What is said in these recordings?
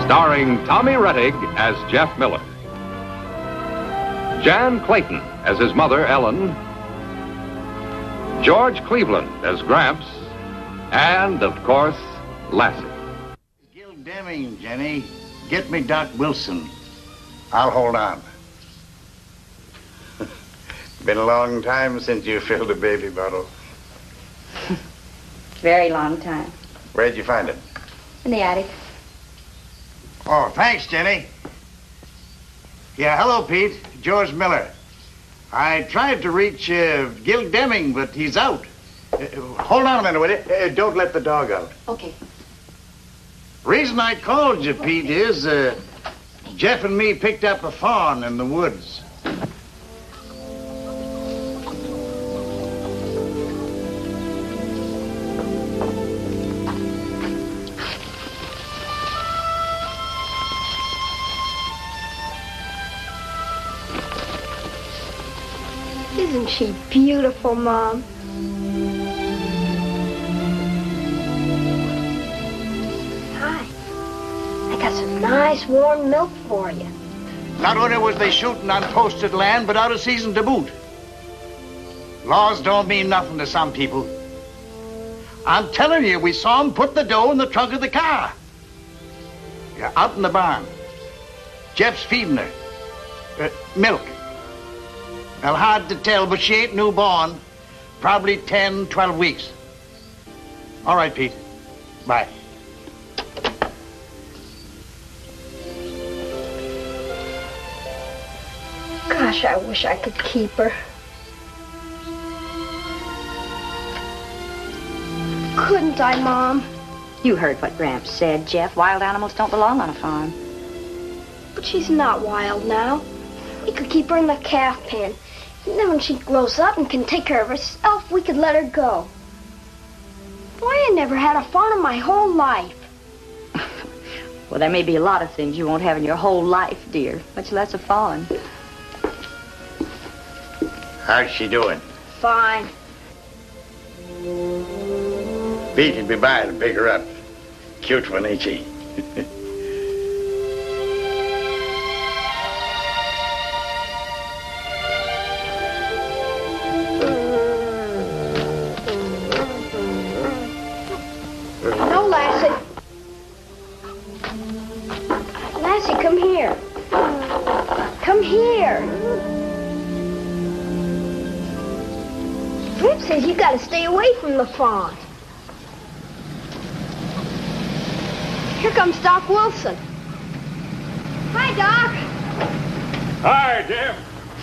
Starring Tommy Rettig as Jeff Miller, Jan Clayton as his mother, Ellen, George Cleveland as Gramps, and, of course, Lassie. Gil Deming, Jenny. Get me Doc Wilson. I'll hold on. Been a long time since you filled a baby bottle. Very long time. Where'd you find it? In the attic. Oh, thanks, Jenny. Yeah, hello, Pete. George Miller. I tried to reach Gil Deming, but he's out. Hold on a minute, will you? Don't let the dog out. Okay. Reason I called you, Pete, is Jeff and me picked up a fawn in the woods. Isn't she beautiful, Mom? Hi. I got some nice warm milk for you. Not only was they shooting on posted land, but out of season to boot. Laws don't mean nothing to some people. I'm telling you, we saw them put the dough in the trunk of the car. Yeah, out in the barn. Jeff's feeding her. Milk. Well, hard to tell, but she ain't newborn. Probably 10, 12 weeks. All right, Pete. Bye. Gosh, I wish I could keep her. Couldn't I, Mom? You heard what Gramps said, Jeff. Wild animals don't belong on a farm. But she's not wild now. We could keep her in the calf pen. And then when she grows up and can take care of herself, we could let her go. Why, I never had a fawn in my whole life. Well, there may be a lot of things you won't have in your whole life, dear. Much less a fawn. How's she doing? Fine. Pete'd be by to pick her up. Cute one, ain't she? No, Lassie. Lassie, come here. Come here. Rip says you gotta stay away from the fawn. Here comes Doc Wilson. Hi, Doc. Hi, Jeff.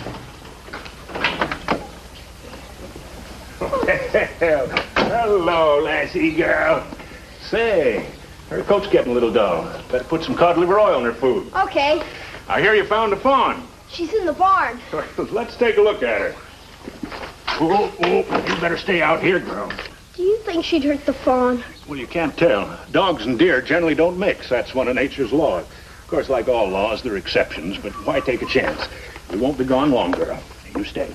Hello, Lassie girl. Say, her coat's getting a little dull. Better put some cod liver oil in her food. Okay. I hear you found a fawn. She's in the barn. Let's take a look at her. Oh, you better stay out here, girl. Do you think she'd hurt the fawn? Well, you can't tell. Dogs and deer generally don't mix. That's one of nature's laws. Of course, like all laws, there are exceptions, but why take a chance? We won't be gone long, girl. You stay.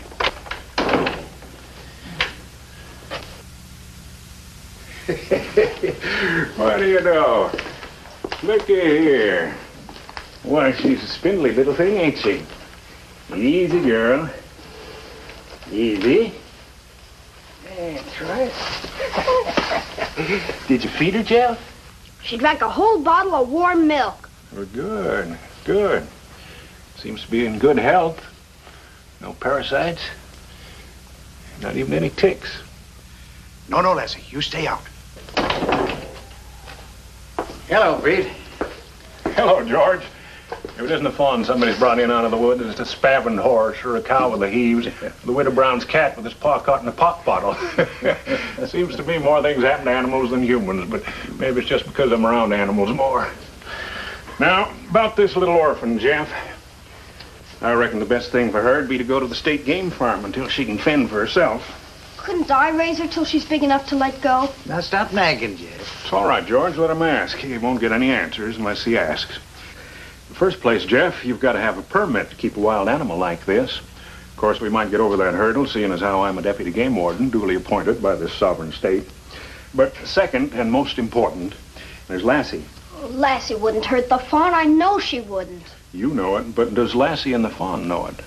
What do you know? Looky here. Why, she's a spindly little thing, ain't she? Easy, girl. Easy. That's right. Did you feed her, Jeff? She drank a whole bottle of warm milk. Well, good, good. Seems to be in good health. No parasites. Not even any ticks. No, Lassie. You stay out. Hello, Pete. Hello, George. If it isn't a fawn somebody's brought in out of the woods, it's a spavined horse or a cow with the heaves, the Widow Brown's cat with his paw caught in a pop bottle. Seems to be more things happen to animals than humans, but maybe it's just because I'm around animals more. Now, about this little orphan, Jeff. I reckon the best thing for her would be to go to the state game farm until she can fend for herself. Couldn't I raise her till she's big enough to let go? Now stop nagging, Jeff. It's all right, George. Let him ask. He won't get any answers unless he asks. In the first place, Jeff, you've got to have a permit to keep a wild animal like this. Of course, we might get over that hurdle, seeing as how I'm a deputy game warden, duly appointed by this sovereign state. But second, and most important, there's Lassie. Lassie wouldn't hurt the fawn. I know she wouldn't. You know it, but does Lassie and the fawn know it?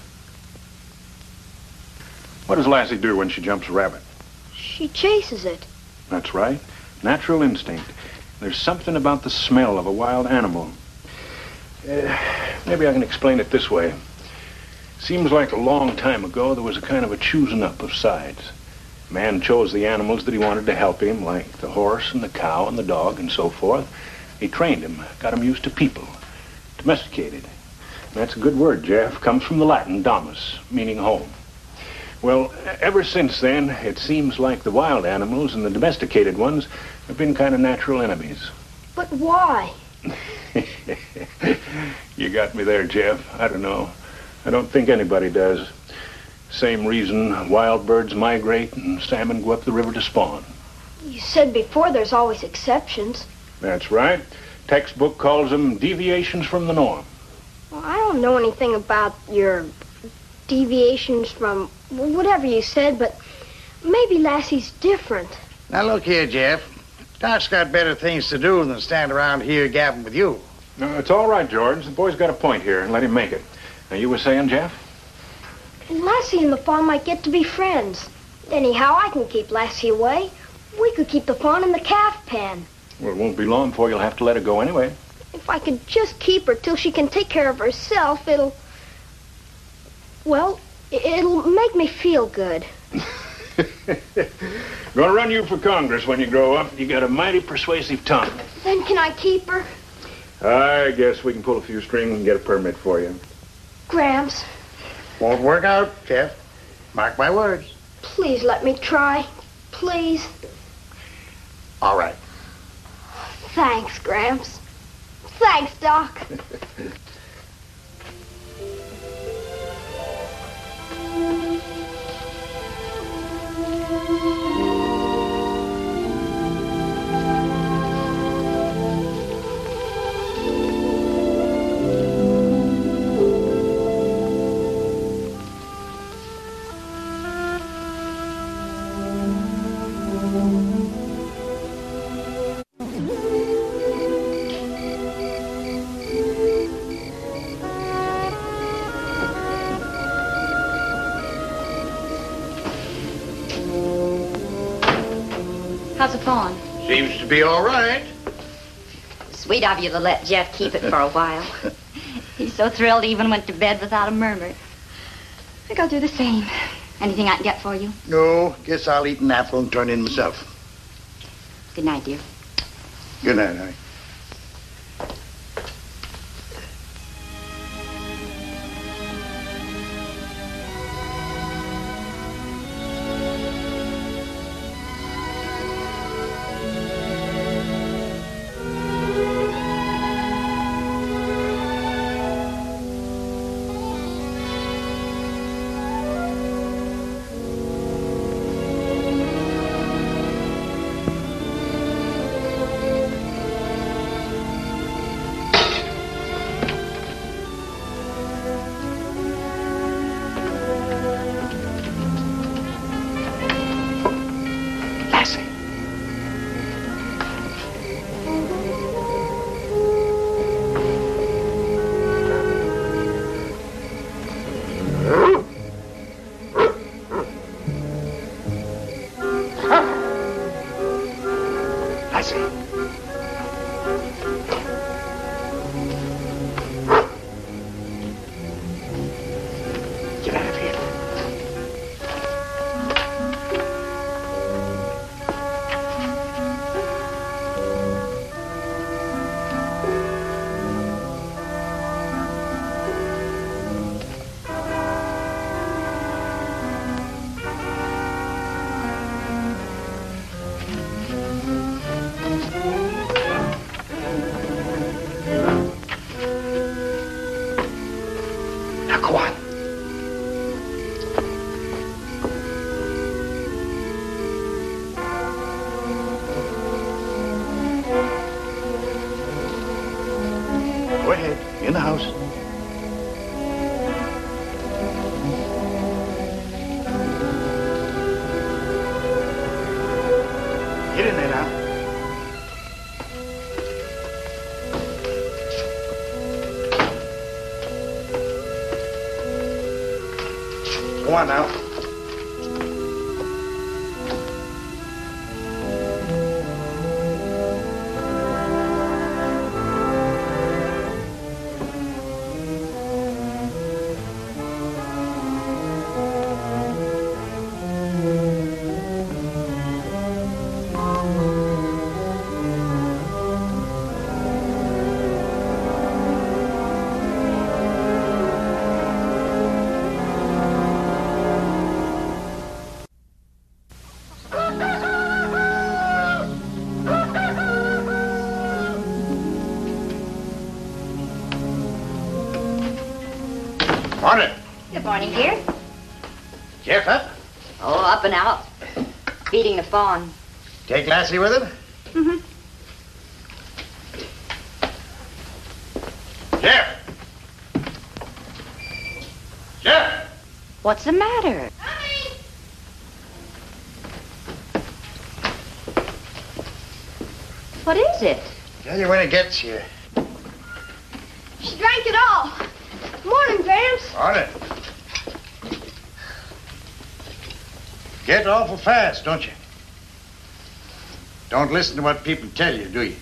What does Lassie do when she jumps a rabbit? She chases it. That's right. Natural instinct. There's something about the smell of a wild animal. Maybe I can explain it this way. Seems like a long time ago there was a kind of a choosing up of sides. Man chose the animals that he wanted to help him, like the horse and the cow and the dog and so forth. He trained him, got him used to people, domesticated. And that's a good word, Jeff. Comes from the Latin domus, meaning home. Well, ever since then, it seems like the wild animals and the domesticated ones have been kind of natural enemies. But why? You got me there, Jeff. I don't know. I don't think anybody does. Same reason wild birds migrate and salmon go up the river to spawn. You said before there's always exceptions. That's right. Textbook calls them deviations from the norm. Well, I don't know anything about your deviations from whatever you said, but maybe Lassie's different. Now, look here, Jeff. Doc's got better things to do than stand around here gabbing with you. No, it's all right, George. The boy's got a point here, and let him make it. Now, you were saying, Jeff? Lassie and the fawn might get to be friends. Anyhow, I can keep Lassie away. We could keep the fawn in the calf pen. Well, it won't be long before you'll have to let her go anyway. If I could just keep her till she can take care of herself, it'll make me feel good. Gonna run you for Congress when you grow up. You got a mighty persuasive tongue. Then can I keep her? I guess we can pull a few strings and get a permit for you. Gramps, Won't work out, Jeff. Mark my words. please let me try. Please. All right. Thanks, Gramps. Thanks, Doc. How's the fawn? Seems to be all right. Sweet of you to let Jeff keep it for a while. He's so thrilled he even went to bed without a murmur. I think I'll do the same. Anything I can get for you? No, guess I'll eat an apple and turn in myself. Good night, dear. Good night, honey. Go ahead. In the house. Get in there now. Go on now. Morning. Good morning, dear. Jeff up? Oh, up and out. Feeding the fawn. Take Lassie with him? Mm-hmm. Jeff! Jeff! What's the matter? What is it? Tell you when it gets you. She drank it all. Morning, Gramps. Morning. Get awful fast, don't you? Don't listen to what people tell you, do you?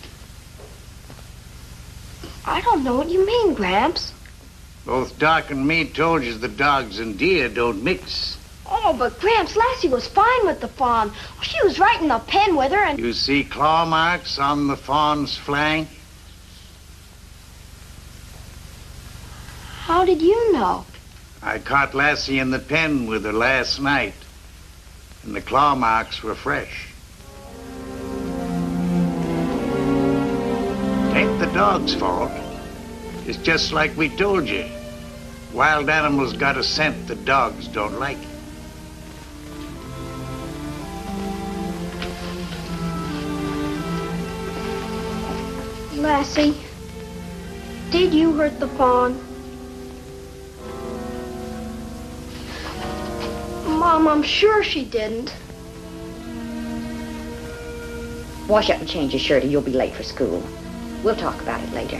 I don't know what you mean, Gramps. Both Doc and me told you the dogs and deer don't mix. Oh, but Gramps, Lassie was fine with the fawn. She was right in the pen with her and... You see claw marks on the fawn's flank? How did you know? I caught Lassie in the pen with her last night, and the claw marks were fresh. It ain't the dog's fault. It's just like we told you. Wild animals got a scent that dogs don't like. Lassie, did you hurt the fawn? Mom, I'm sure she didn't. Wash up and change your shirt or you'll be late for school. We'll talk about it later.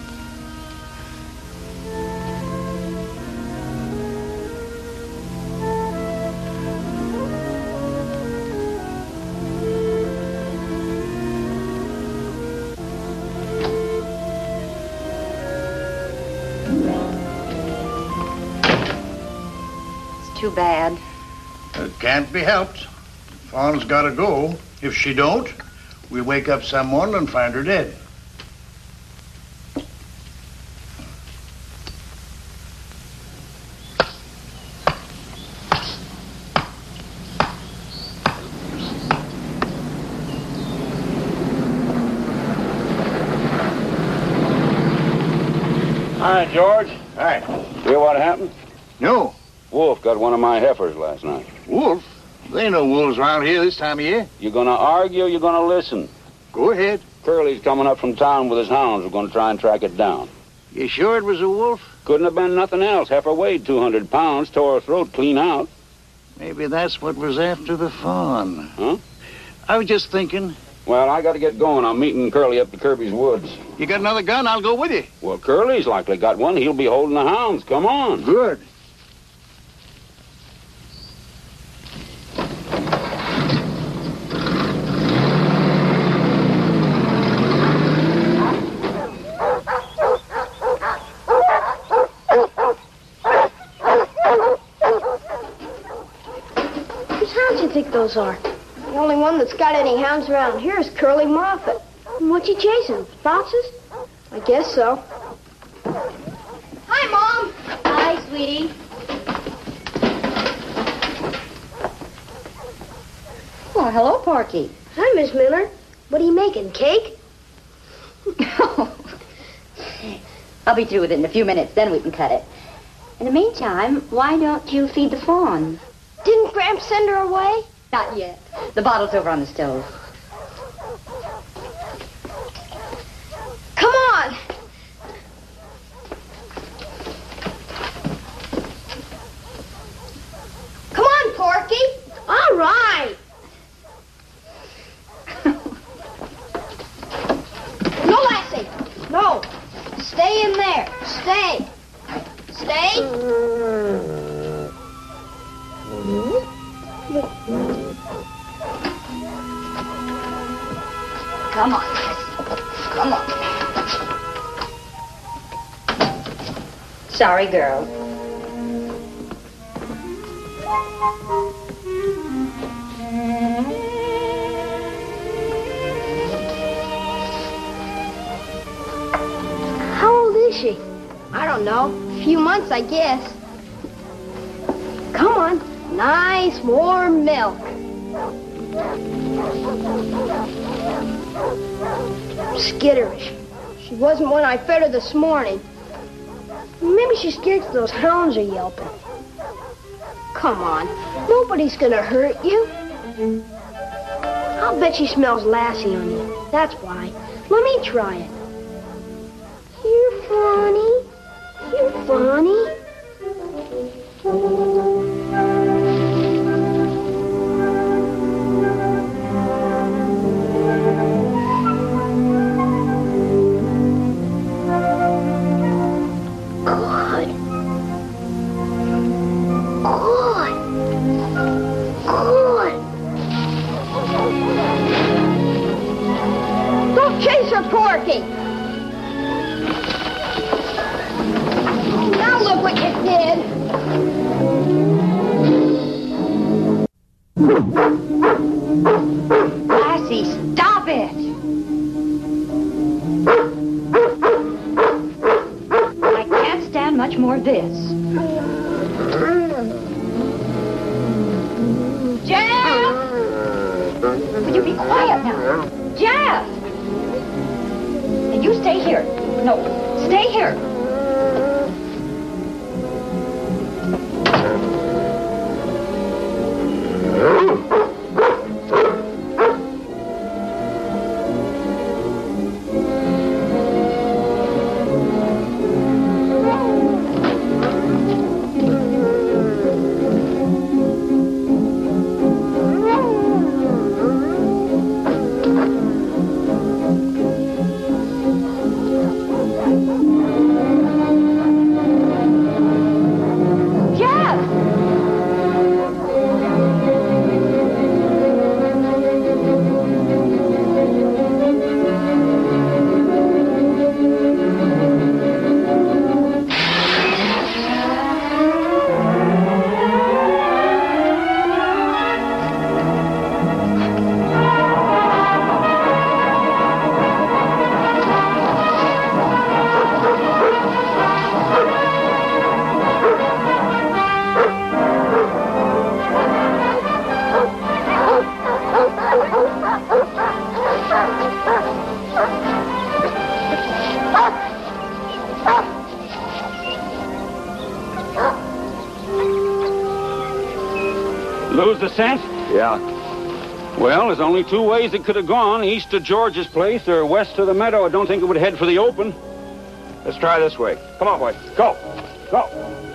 It's too bad. It can't be helped. Fawn's gotta go. If she don't, we wake up some morning and find her dead. Hi, George. Hi. Hear what happened? No. Wolf got one of my heifers last night. Wolf? There ain't no wolves around here this time of year. You gonna argue or you gonna listen? Go ahead. Curly's coming up from town with his hounds. We're gonna try and track it down. You sure it was a wolf? Couldn't have been nothing else. Heifer weighed 200 pounds, tore her throat clean out. Maybe that's what was after the fawn. Huh? I was just thinking. Well, I gotta get going. I'm meeting Curly up to Kirby's woods. You got another gun? I'll go with you. Well, Curly's likely got one. He'll be holding the hounds. Come on. Good. Whose hounds do you think those are? The only one that's got any hounds around here is Curly Moffat. And what's he chasing? Foxes? I guess so. Hi, Mom. Hi, sweetie. Well, hello, Porky. Hi, Miss Miller. What are you making, cake? I'll be through with it in a few minutes, then we can cut it. In the meantime, why don't you feed the fawn? Didn't Gramps send her away? Not yet. The bottle's over on the stove. Come on. Come on, Porky. All right. No, Lassie. No. Stay in there. Stay. Stay. Come on, Miss. Come on. Sorry, girl. How old is she? I don't know. A few months, I guess. Come on. Nice, warm milk. Skitterish. She wasn't when I fed her this morning. Maybe she's scared 'cause those hounds are yelping. Come on. Nobody's gonna hurt you. I'll bet she smells lassie on you. That's why. Let me try it. You're funny. You're funny. Porky! Now look what you did! Lassie, stop it! I can't stand much more of this. Jeff! Would you be quiet now? Jeff! You stay here. No, stay here. Lose the scent? Yeah. Well, there's only two ways it could have gone. East to George's place or west to the meadow. I don't think it would head for the open. Let's try this way. Come on, boy. Go. Go.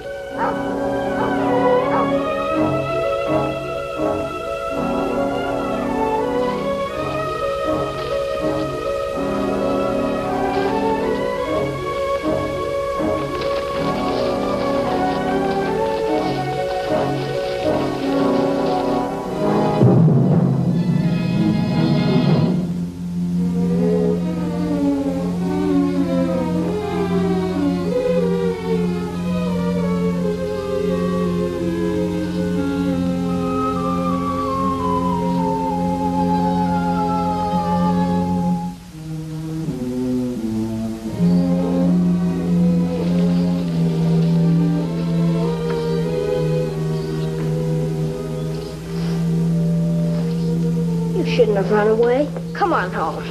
Shouldn't have run away. Come on home.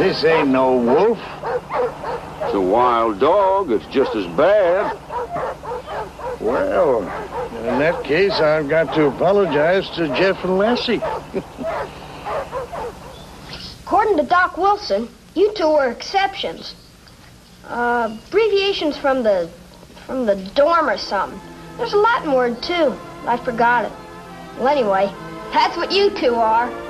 This ain't no wolf. It's a wild dog. It's just as bad. Well, in that case, I've got to apologize to Jeff and Lassie. According to Doc Wilson, you two were exceptions. Abbreviations from the dorm or something. There's a Latin word, too. I forgot it. Well, anyway, that's what you two are.